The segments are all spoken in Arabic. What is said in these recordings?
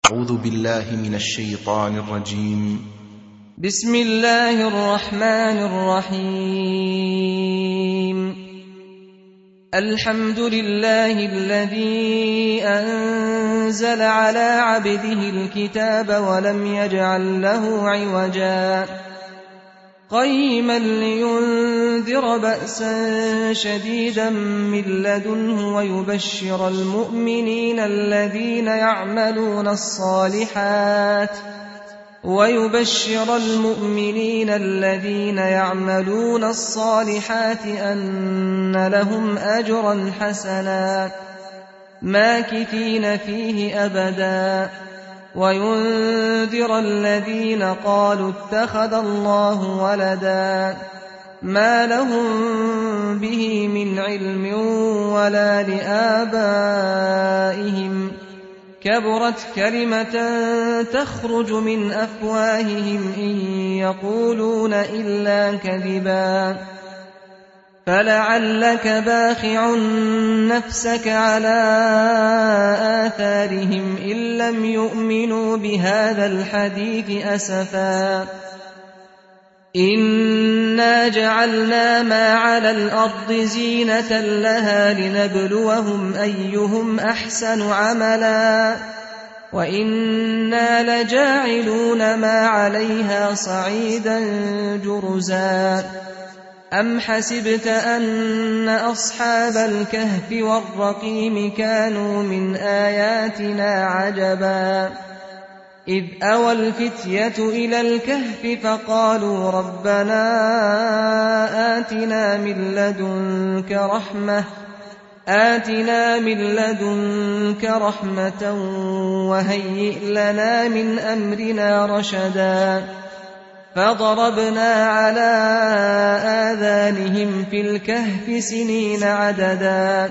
أعوذ بالله من الشيطان الرجيم. بسم الله الرحمن الرحيم. الحمد لله الذي أنزل على عبده الكتاب ولم يجعل له عوجا قيما لينذر بأسا شديدا من لدنه ويبشر المؤمنين الذين يعملون الصالحات أن لهم أجرا حسنا ماكثين فيه أبدا وينذر الذين قالوا اتخذ الله ولدا ما لهم به من علم ولا لآبائهم كبرت كلمة تخرج من أفواههم إن يقولون إلا كذبا فلعلك باخع نفسك على آثارهم إن لم يؤمنوا بهذا الحديث أسفا إنا جعلنا ما على الأرض زينة لها لنبلوهم أيهم أحسن عملا وإنا لجاعلون ما عليها صعيدا جرزا أم حسبت أن أصحاب الكهف والرقيم كانوا من آياتنا عجبا إذ أوى الفتية إلى الكهف فقالوا ربنا آتنا من لدنك رحمة وهيئ لنا من أمرنا رشدا فضربنا على آذانهم في الكهف سنين عددا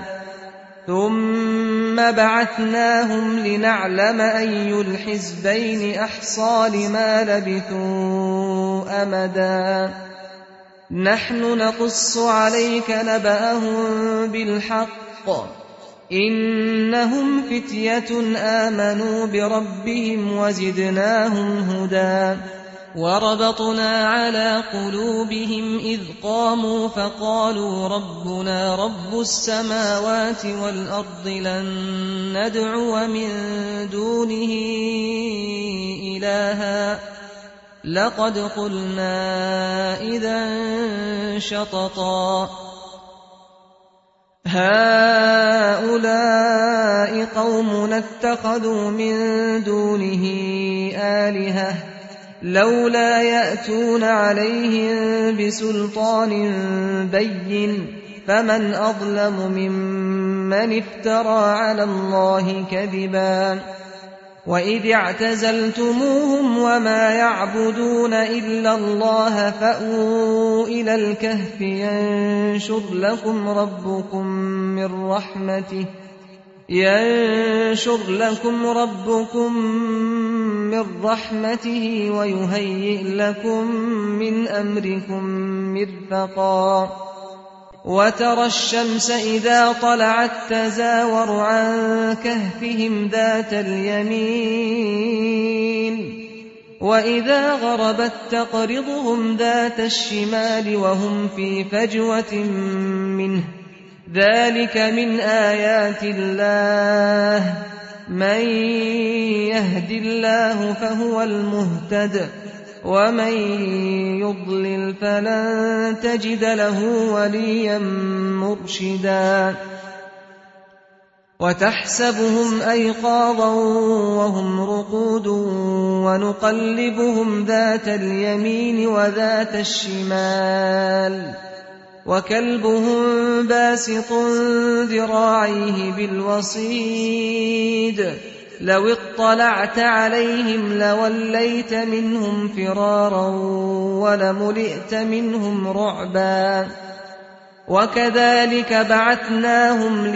ثم بعثناهم لنعلم أي الحزبين أحصى لما لبثوا أمدا نحن نقص عليك نبأهم بالحق إنهم فتية آمنوا بربهم وزدناهم هدى وربطنا على قلوبهم إذ قاموا فقالوا ربنا رب السماوات والأرض لن ندعو من دونه إلها لقد قلنا إذا شططا هؤلاء قومنا اتخذوا من دونه آلهة لولا يأتون عليهم بسلطان بين فمن أظلم ممن افترى على الله كذبا وإذ اعتزلتموهم وما يعبدون إلا الله فأووا إلى الكهف ينشر لكم ربكم من رحمته ويهيئ لكم من أمركم مرفقا وترى الشمس إذا طلعت تزاور عن كهفهم ذات اليمين وإذا غربت تقرضهم ذات الشمال وهم في فجوة منه ذلك من آيات الله من يهد الله فهو المهتد ومن يضلل فلن تجد له وليا مرشدا وتحسبهم أيقاظا وهم رقود ونقلبهم ذات اليمين وذات الشمال وكلبهم باسط ذراعيه بالوصيد لو اطلعت عليهم لوليت منهم فرارا ولملئت منهم رعبا وكذلك بعثناهم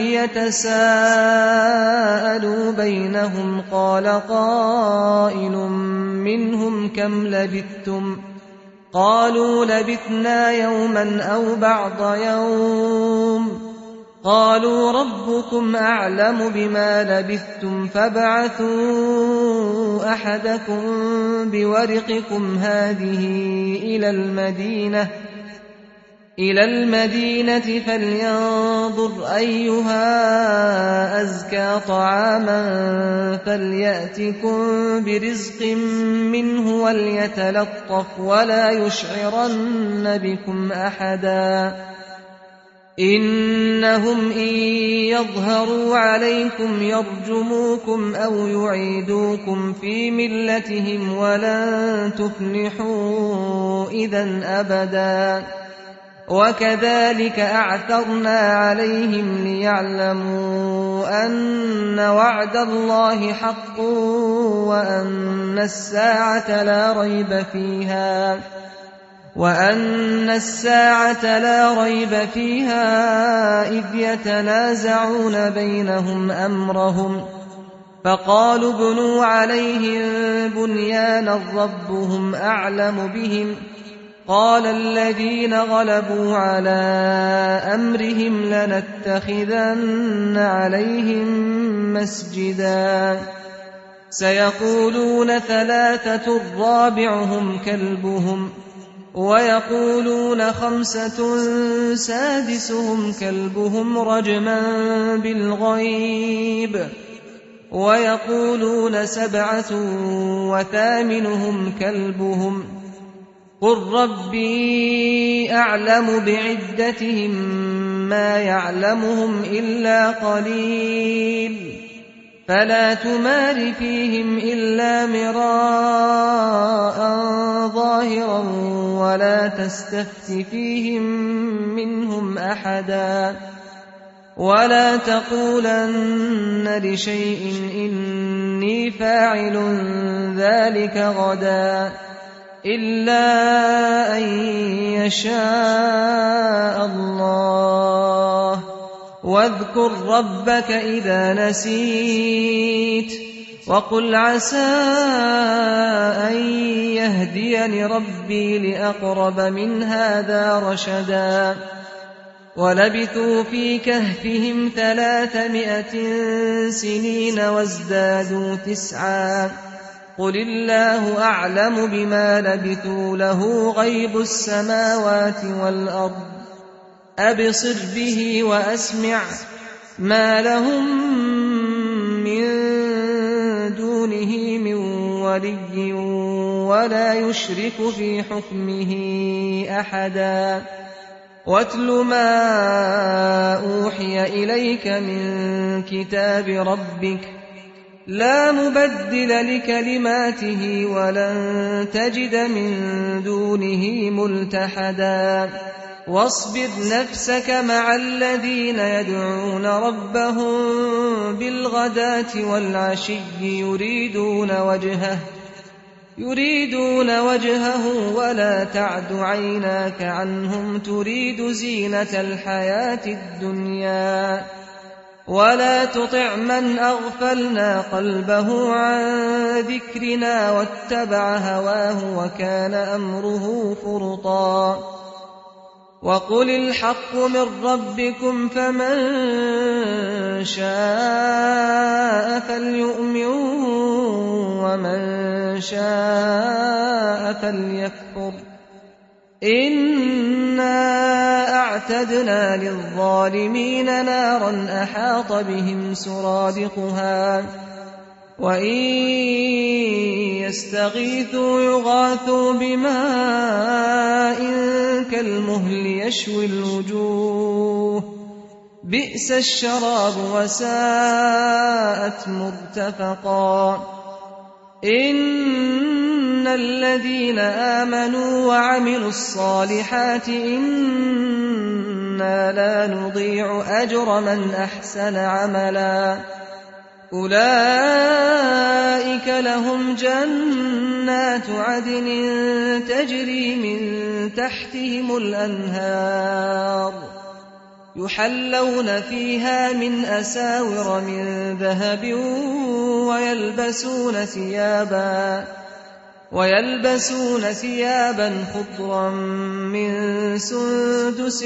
ليتساءلوا بينهم قال قائل منهم كم لبثتم قالوا لبثنا يوما أو بعض يوم قالوا ربكم أعلم بما لبثتم فابعثوا أحدكم بورقكم هذه إلى المدينة فلينظر أيها أزكى طعاما فليأتكم برزق منه وليتلطف ولا يشعرن بكم أحدا إنهم إن يظهروا عليكم يرجموكم أو يعيدوكم في ملتهم ولن تفلحوا إذا أبدا وكذلك أعثرنا عليهم ليعلموا أن وعد الله حق وأن الساعة لا ريب فيها إذ يتنازعون بينهم أمرهم فقالوا ابنوا عليهم بنيانا ربهم أعلم بهم قال الذين غلبوا على أمرهم لنتخذن عليهم مسجدا سيقولون 3 رابعهم كلبهم ويقولون 5 سادسهم كلبهم رجما بالغيب ويقولون 7 وثامنهم كلبهم قل ربي أعلم بعدتهم ما يعلمهم إلا قليل فلا تمار فيهم إلا مراء ظاهرا ولا تستفت فيهم منهم أحدا ولا تقولن لشيء إني فاعل ذلك غدا إلا أن يشاء الله واذكر ربك إذا نسيت وقل عسى أن يهديني ربي لأقرب من هذا رشدا ولبثوا في كهفهم 300 سنين وازدادوا 9 قل الله أعلم بما لبثوا له غيب السماوات والأرض أبصر به وأسمع ما لهم من دونه من ولي ولا يشرك في حكمه أحدا واتل ما أوحي إليك من كتاب ربك لا مبدل لكلماته ولن تجد من دونه ملتحدا واصبر نفسك مع الذين يدعون ربهم بالغداة والعشي يريدون وجهه ولا تعد عيناك عنهم تريد زينة الحياة الدنيا ولا تطع من أغفلنا قلبه عن ذكرنا واتبع هواه وكان أمره فرطا وقل الحق من ربكم فمن شاء فليؤمن ومن شاء فليكفر إنا أعتدنا للظالمين نارا أحاط بهم سرادقها وإن يستغيثوا يغاثوا بماء كالمهل يشوي الوجوه بئس الشراب وساءت مرتفقا إن الذين آمنوا وعملوا الصالحات إنا لا نضيع أجر من أحسن عملا أولئك لهم جنات عدن تجري من تحتهم الأنهار يحلون فيها من أساور من ذهب ويلبسون ثيابا خضرا من سندس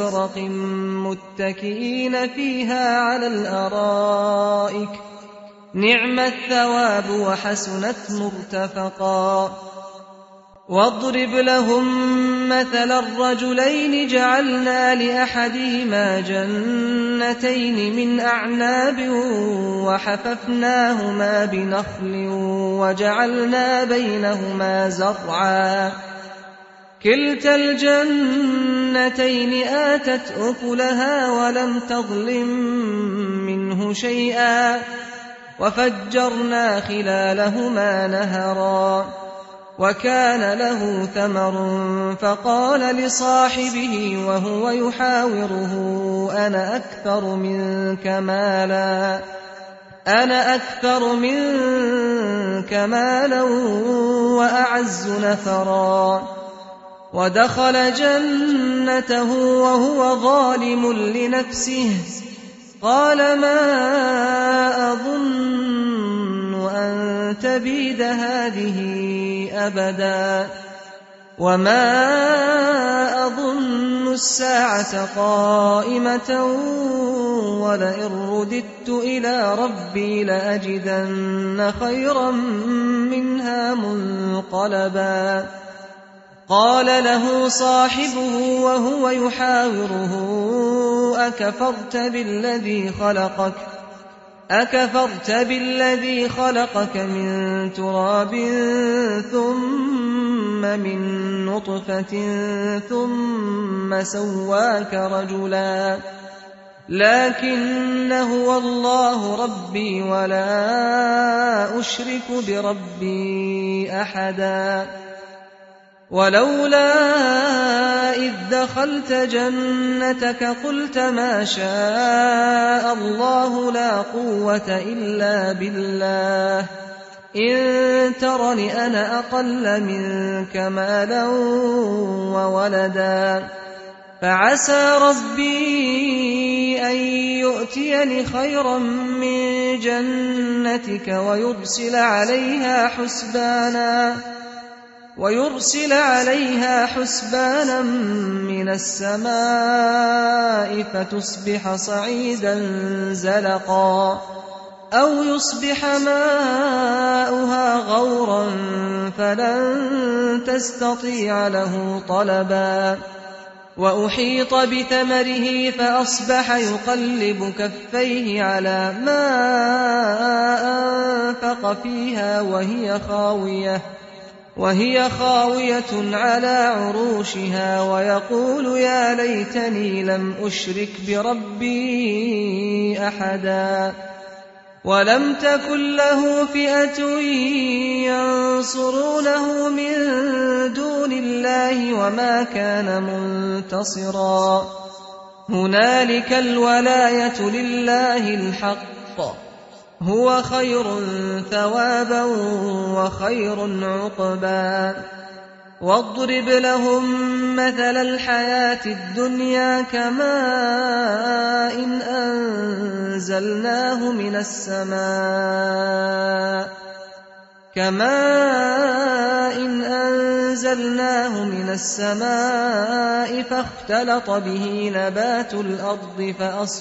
واستبرق متكئين فيها على الأرائك نعم الثواب وحسنت مرتفقا واضرب لهم مثل الرجلين جعلنا لأحدهما جنتين من أعناب وحففناهما بنخل وجعلنا بينهما زرعا كلتا الجنتين آتت أكلها ولم تظلم منه شيئا وفجرنا خلالهما نهرا وكان له ثمر فقال لصاحبه وهو يحاوره أنا أكثر منك مالا وأعز نفرا ودخل جنته وهو ظالم لنفسه قال ما أظن أن تبيد هذه أبدا وما أظن الساعة قائمة ولئن رددت إلى ربي لأجدن خيرا منها منقلبا قال له صاحبه وهو يحاوره أكفرت بالذي خلقك من تراب ثم من نطفة ثم سواك رجلا لكن هو الله ربي ولا أشرك بربي أحدا ولولا إذ دخلت جنتك قلت ما شاء الله لا قوة إلا بالله إن ترني أنا أقل منك مالا وولدا فعسى ربي أن يؤتيني خيرا من جنتك ويرسل عليها حسبانا من السماء فتصبح صعيدا زلقا أو يصبح ماؤها غورا فلن تستطيع له طلبا وأحيط بثمره فأصبح يقلب كفيه على ما أنفق فيها وهي خاوية على عروشها ويقول يا ليتني لم أشرك بربي أحدا ولم تكن له فئة ينصرونه من دون الله وما كان منتصرا هنالك الولاية لله الحق هو خير ثوابا وخير عقبا واضرب لهم مثل الحياة الدنيا كماء أنزلناه من السماء فاختلط به نبات الأرض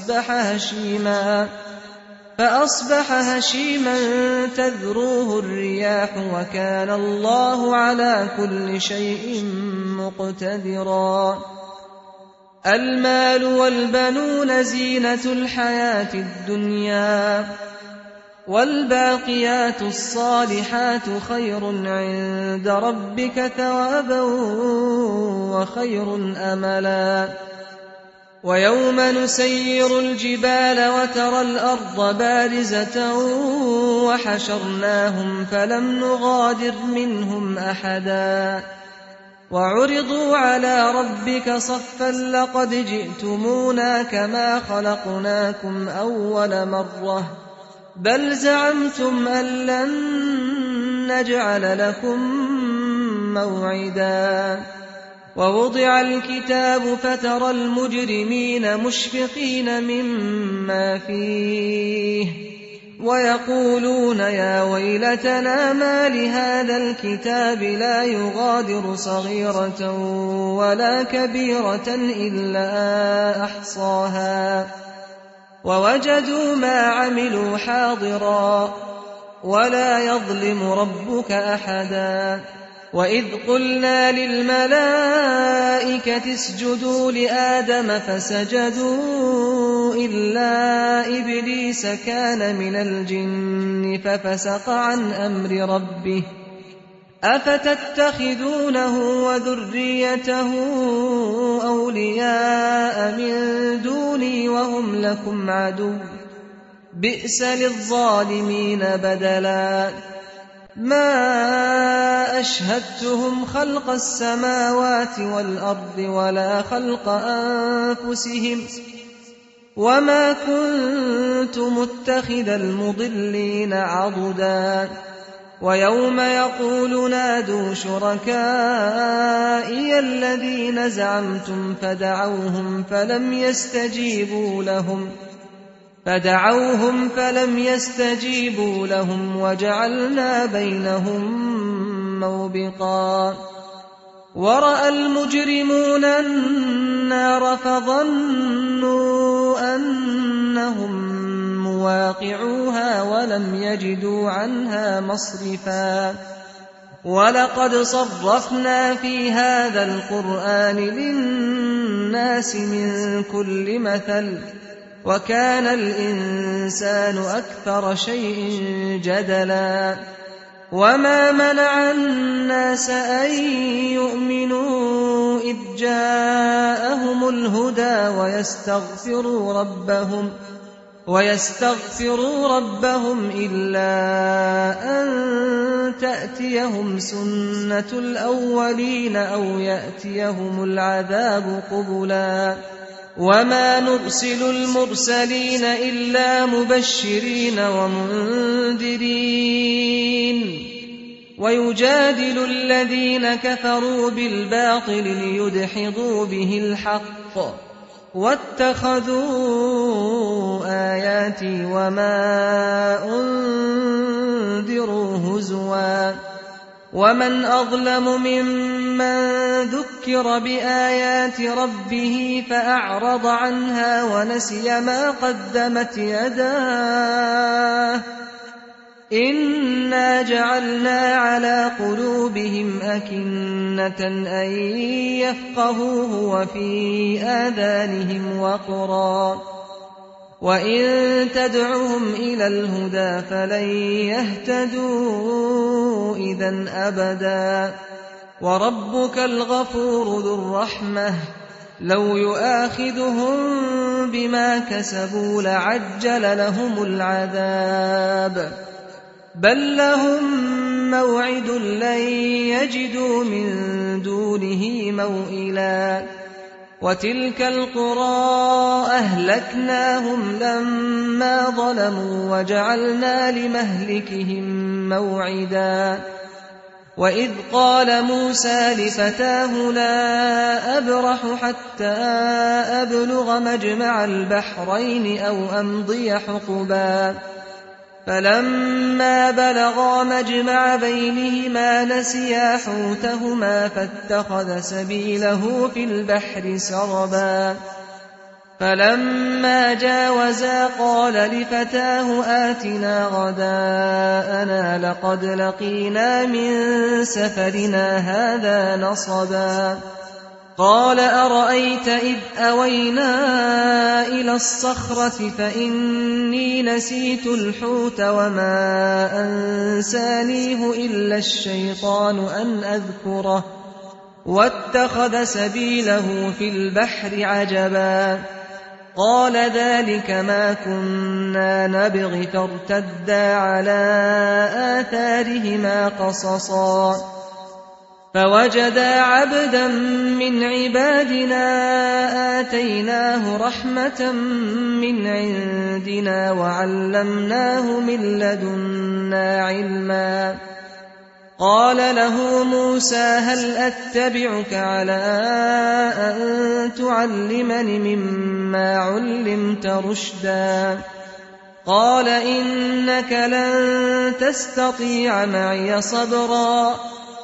فأصبح هشيما تذروه الرياح وكان الله على كل شيء مقتدرا المال والبنون زينة الحياة الدنيا والباقيات الصالحات خير عند ربك ثوابا وخير أملا ويوم نسير الجبال وترى الأرض بارزة وحشرناهم فلم نغادر منهم أحدا وعرضوا على ربك صفا لقد جئتمونا كما خلقناكم أول مرة بل زعمتم أن لن نجعل لكم موعدا ووضع الكتاب فترى المجرمين مشفقين مما فيه ويقولون يا ويلتنا ما لهذا الكتاب لا يغادر صغيرة ولا كبيرة إلا أحصاها ووجدوا ما عملوا حاضرا ولا يظلم ربك أحدا وإذ قلنا للملائكة اسجدوا لآدم فسجدوا إلا إبليس كان من الجن ففسق عن أمر ربه أفتتخذونه وذريته أولياء من دوني وهم لكم عدو بئس للظالمين بدلا ما أشهدتهم خلق السماوات والأرض ولا خلق أنفسهم وما كنت متخذ المضلين عضدا ويوم يقول نادوا شركائي الذين زعمتم فدعوهم فلم يستجيبوا لهم وجعلنا بينهم موبقا ورأى المجرمون النار فظنوا أنهم مواقعوها ولم يجدوا عنها مصرفا ولقد صرفنا في هذا القرآن للناس من كل مثل وكان الإنسان أكثر شيء جدلا وما منع الناس أن يؤمنوا إذ جاءهم الهدى ويستغفروا ربهم إلا أن تأتيهم سنة الأولين أو يأتيهم العذاب قبلا وما نرسل المرسلين إلا مبشرين ومنذرين ويجادل الذين كفروا بالباطل ليدحضوا به الحق واتخذوا آياتي وما أنذروا هزوا ومن أظلم ممن ذكر بآيات ربه فأعرض عنها ونسي ما قدمت يداه إنا جعلنا على قلوبهم أكنة أن يفقهوه وفي آذانهم وقرا وإن تدعهم إلى الهدى فلن يهتدوا إذا أبدا وربك الغفور ذو الرحمة لو يؤاخذهم بما كسبوا لعجل لهم العذاب بل لهم موعد لن يجدوا من دونه موئلا وتلك القرى أهلكناهم لما ظلموا وجعلنا لمهلكهم موعدا وإذ قال موسى لفتاه لا أبرح حتى أبلغ مجمع البحرين أو أمضي حقبا فلما بلغا مجمع بينهما نسيا حوتهما فاتخذ سبيله في البحر سربا فلما جاوزا قال لفتاه آتنا غداءنا لقد لقينا من سفرنا هذا نصبا قال أرأيت إذ أوينا إلى الصخرة فإني نسيت الحوت وما أنسانيه إلا الشيطان أن أذكره واتخذ سبيله في البحر عجبا قال ذلك ما كنا نبغ فارتدا على آثارهما قصصا فوجدا عبدا من عبادنا آتيناه رحمة من عندنا وعلمناه من لدنا علما قال له موسى هل أتبعك على أن تعلمني مما علمت رشدا قال إنك لن تستطيع معي صبرا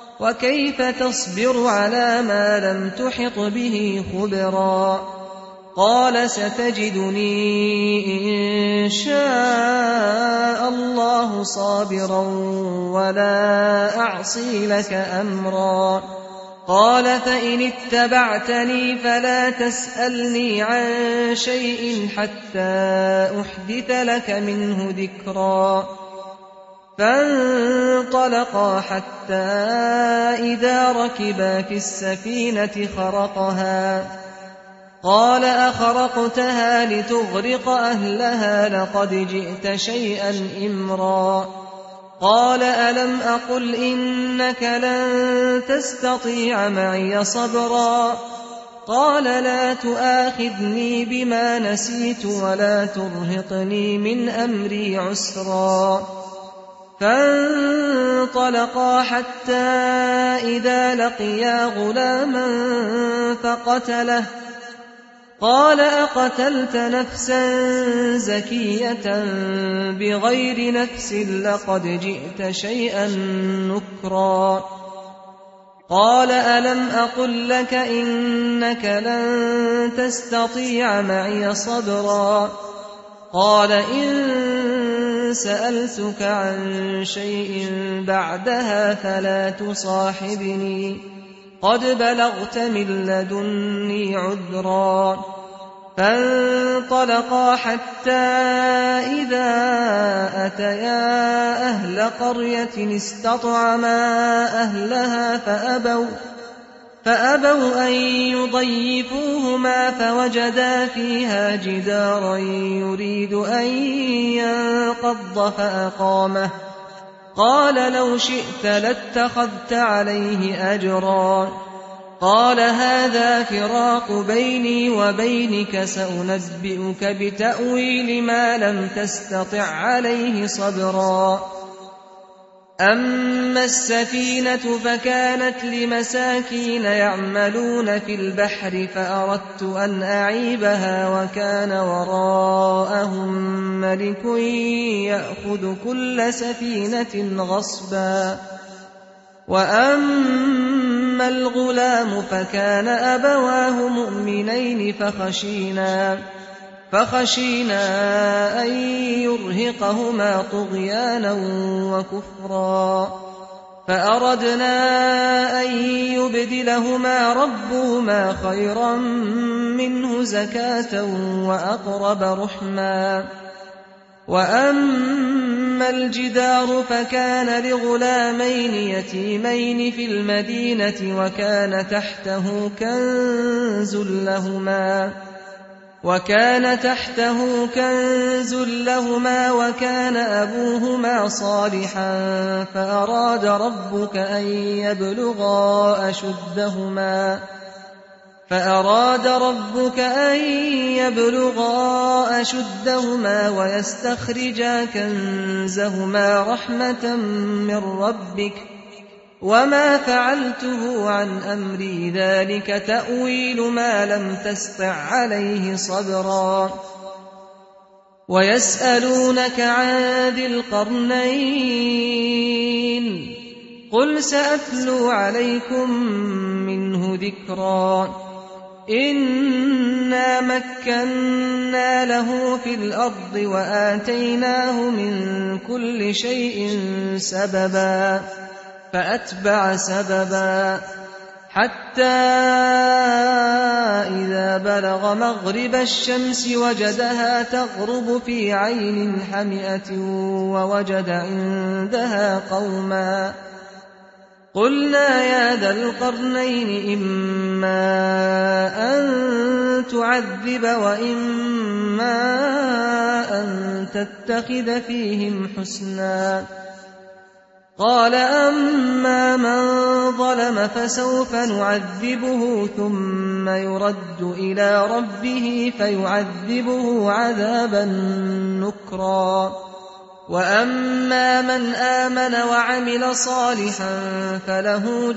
وكيف تصبر على ما لم تحط به خبرا قال ستجدني إن شاء الله صابرا ولا أعصي لك أمرا. قال فإن اتبعتني فلا تسألني عن شيء حتى أحدث لك منه ذكرا. فانطلقا حتى إذا ركبا في السفينة خرقها. قال أخرقتها لتغرق أهلها لقد جئت شيئا إمرا. قال ألم أقل إنك لن تستطيع معي صبرا. قال لا تؤاخذني بما نسيت ولا ترهقني من أمري عسرا. فانطلقا حتى إذا لقيا غلاما فقتله. قال أقتلت نفسا زكية بغير نفس لقد جئت شيئا نكرا. قال ألم أقل لك إنك لن تستطيع معي صبرا. قال إن سألتك عن شيء بعدها فلا تصاحبني قد بلغت من لدني عذرا. فانطلقا حتى إذا أتيا أهل قرية استطعما أهلها فأبوا أن يضيفوهما فوجدا فيها جدارا يريد أن ينقض فأقامه. قال لو شئت لاتخذت عليه أجرا. قال هذا فراق بيني وبينك سأنبئك بتأويل ما لم تستطع عليه صبرا. أما السفينة فكانت لمساكين يعملون في البحر فأردت أن أعيبها وكان وراءهم ملك يأخذ كل سفينة غصبا. وأما الغلام فكان أبواه مؤمنين فخشينا أن يرهقهما طغيانا وكفرا. فأردنا أن يبدلهما ربهما خيرا منه زكاة وأقرب رحما. وأما الجدار فكان لغلامين يتيمين في المدينة وكان تحته كنز لهما وكان أبوهما صالحا فأراد ربك أن يبلغا أشدهما ويستخرجا كنزهما رحمة من ربك وما فعلته عن أمري ذلك تأويل ما لم تستطع عليه صبرا. ويسألونك عن ذي القرنين قل سأتلو عليكم منه ذكرا. إنا مكنا له في الأرض وآتيناه من كل شيء سببا فأتبع سببا حتى إذا بلغ مغرب الشمس وجدها تغرب في عين حمئة ووجد عندها قوما. قلنا يا ذا القرنين إما أن تعذب وإما أن تتخذ فيهم حسنا. قال أما من ظلم فسوف نعذبه ثم يرد إلى ربه فيعذبه عذابا نكرا. وأما من آمن وعمل صالحا فله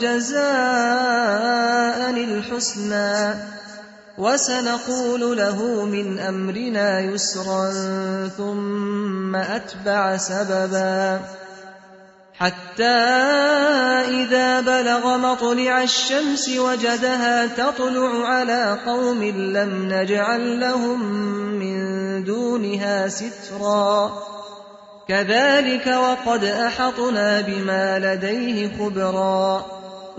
جزاء الحسنى وسنقول له من أمرنا يسرا ثم أتبع سببا حتى إذا بلغ مطلع الشمس وجدها تطلع على قوم لم نجعل لهم من دونها سترا كذلك وقد أحطنا بما لديه خبرا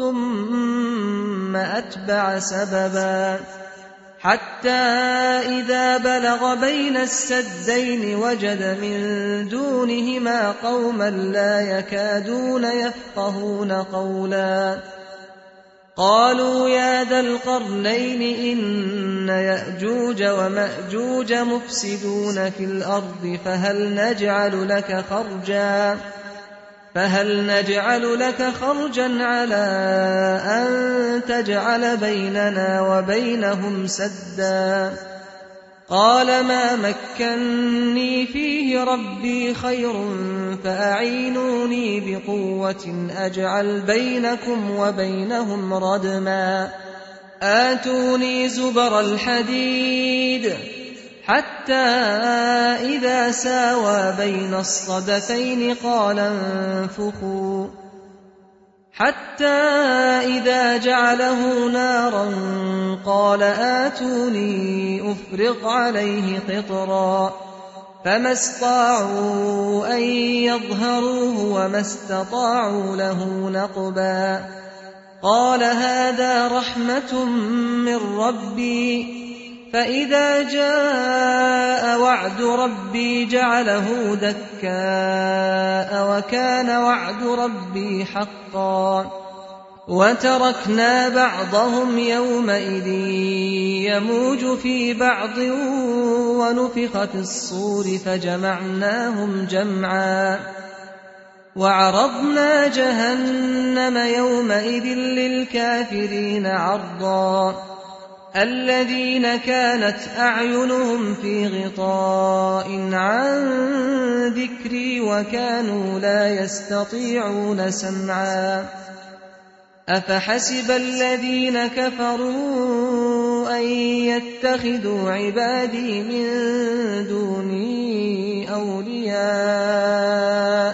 ثم أتبع سببا حتى إذا بلغ بين السدين وجد من دونهما قوما لا يكادون يفقهون قولا قالوا يا ذا القرنين إن يأجوج ومأجوج مفسدون في الأرض فهل نجعل لك خرجا على أن تجعل بيننا وبينهم سدا قال ما مكني فيه ربي خير فأعينوني بقوة أجعل بينكم وبينهم ردما آتوني زبر الحديد حتى إذا ساوى بين الصدفين قال انفخوا حتى إذا جعله نارا قال آتوني أفرغ عليه قطرا فما استطاعوا أن يظهروه وما استطاعوا له نقبا قال هذا رحمة من ربي فإذا جاء وعد ربي جعله دكاء وكان وعد ربي حقا وتركنا بعضهم يومئذ يموج في بعض ونفخ في الصور فجمعناهم جمعا وعرضنا جهنم يومئذ للكافرين عرضا الذين كانت أعينهم في غطاء عن ذكري وكانوا لا يستطيعون سمعا أفحسب الذين كفروا أن يتخذوا عبادي من دوني أولياء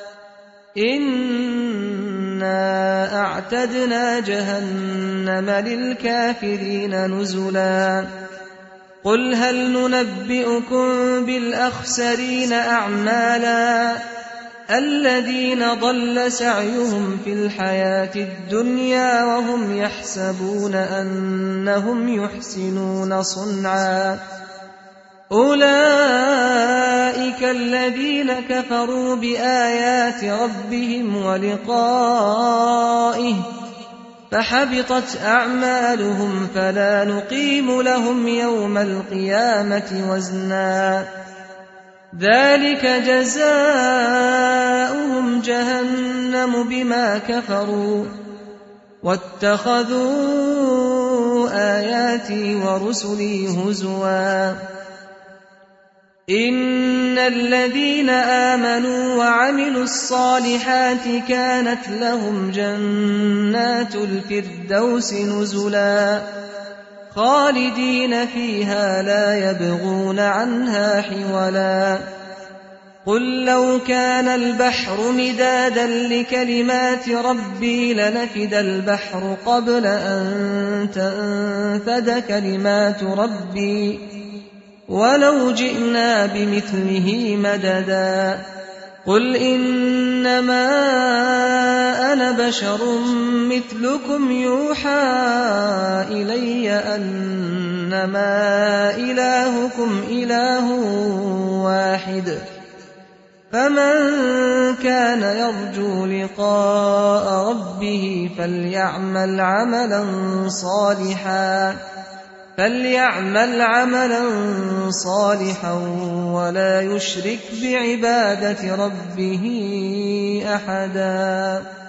إنا أعتدنا جهنم للكافرين نزلا قل هل ننبئكم بالأخسرين أعمالا الذين ضل سعيهم في الحياة الدنيا وهم يحسبون أنهم يحسنون صنعا أولئك الذين كفروا بآيات ربهم ولقائه فحبطت أعمالهم فلا نقيم لهم يوم القيامة وزنا ذلك جزاؤهم جهنم بما كفروا واتخذوا آياتي ورسلي هزوا إن الذين آمنوا وعملوا الصالحات كانت لهم جنات الفردوس نزلا خالدين فيها لا يبغون عنها حولا قل لو كان البحر مدادا لكلمات ربي لنفد البحر قبل أن تنفد كلمات ربي ولو جئنا بمثله مددا قل إنما أنا بشر مثلكم يوحى إلي أنما إلهكم إله واحد فمن كان يرجو لقاء ربه فليعمل عملا صالحا ولا يشرك بعبادة ربه أحدا